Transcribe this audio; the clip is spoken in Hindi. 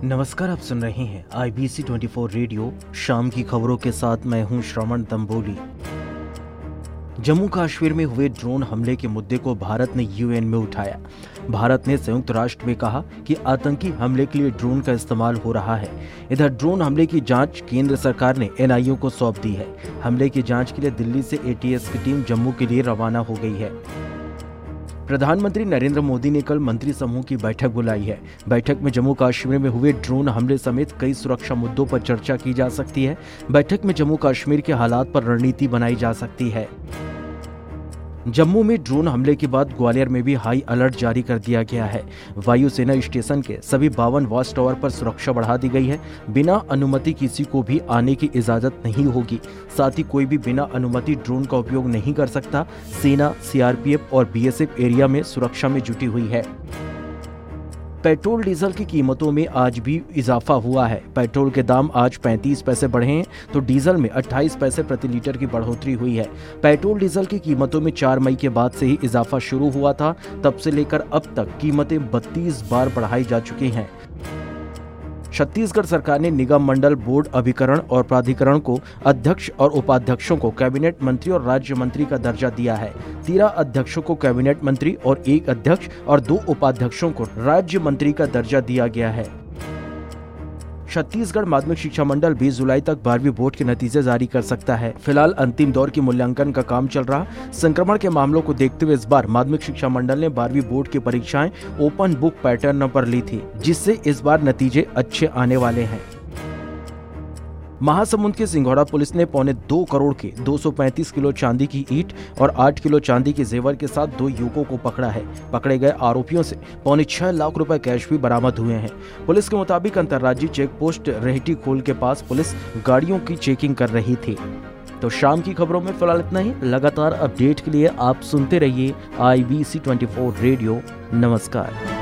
नमस्कार, आप सुन रहे हैं IBC 24 रेडियो। शाम की खबरों के साथ मैं हूं श्रवण तंबोली। जम्मू कश्मीर में हुए ड्रोन हमले के मुद्दे को भारत ने UN में उठाया। भारत ने संयुक्त राष्ट्र में कहा कि आतंकी हमले के लिए ड्रोन का इस्तेमाल हो रहा है। इधर ड्रोन हमले की जांच केंद्र सरकार ने NIA को सौंप दी है। हमले की जांच के लिए दिल्ली से ATS की टीम जम्मू के लिए रवाना हो गई है। प्रधानमंत्री नरेंद्र मोदी ने कल मंत्री समूह की बैठक बुलाई है। बैठक में जम्मू कश्मीर में हुए ड्रोन हमले समेत कई सुरक्षा मुद्दों पर चर्चा की जा सकती है। बैठक में जम्मू कश्मीर के हालात पर रणनीति बनाई जा सकती है। जम्मू में ड्रोन हमले के बाद ग्वालियर में भी हाई अलर्ट जारी कर दिया गया है। वायुसेना स्टेशन के सभी 52 वॉच टावर पर सुरक्षा बढ़ा दी गई है। बिना अनुमति किसी को भी आने की इजाजत नहीं होगी। साथ ही कोई भी बिना अनुमति ड्रोन का उपयोग नहीं कर सकता। सेना, CRPF और BSF एरिया में सुरक्षा में जुटी हुई है। पेट्रोल डीजल की कीमतों में आज भी इजाफा हुआ है। पेट्रोल के दाम आज 35 पैसे बढ़े हैं तो डीजल में 28 पैसे प्रति लीटर की बढ़ोतरी हुई है। पेट्रोल डीजल की कीमतों में 4 मई के बाद से ही इजाफा शुरू हुआ था। तब से लेकर अब तक कीमतें 32 बार बढ़ाई जा चुकी हैं। छत्तीसगढ़ सरकार ने निगम मंडल, बोर्ड, अभिकरण और प्राधिकरण को अध्यक्ष और उपाध्यक्षों को कैबिनेट मंत्री और राज्य मंत्री का दर्जा दिया है। 13 अध्यक्षों को कैबिनेट मंत्री और 1 अध्यक्ष और 2 उपाध्यक्षों को राज्य मंत्री का दर्जा दिया गया है। छत्तीसगढ़ माध्यमिक शिक्षा मंडल 20 जुलाई तक 12वीं बोर्ड के नतीजे जारी कर सकता है। फिलहाल अंतिम दौर की मूल्यांकन का काम चल रहा। संक्रमण के मामलों को देखते हुए इस बार माध्यमिक शिक्षा मंडल ने 12वीं बोर्ड की परीक्षाएं ओपन बुक पैटर्न पर ली थी, जिससे इस बार नतीजे अच्छे आने वाले हैं। महासमुंद की सिंघोड़ा पुलिस ने 2.25 करोड़ के 235 किलो चांदी की ईंट और 8 किलो चांदी के जेवर के साथ 2 युवकों को पकड़ा है। पकड़े गए आरोपियों से 6.25 लाख रुपए कैश भी बरामद हुए हैं। पुलिस के मुताबिक अंतर्राज्यीय चेक पोस्ट रेहटी खोल के पास पुलिस गाड़ियों की चेकिंग कर रही थी। तो शाम की खबरों में फिलहाल इतना ही। लगातार अपडेट के लिए आप सुनते रहिए IBC 24 रेडियो। नमस्कार।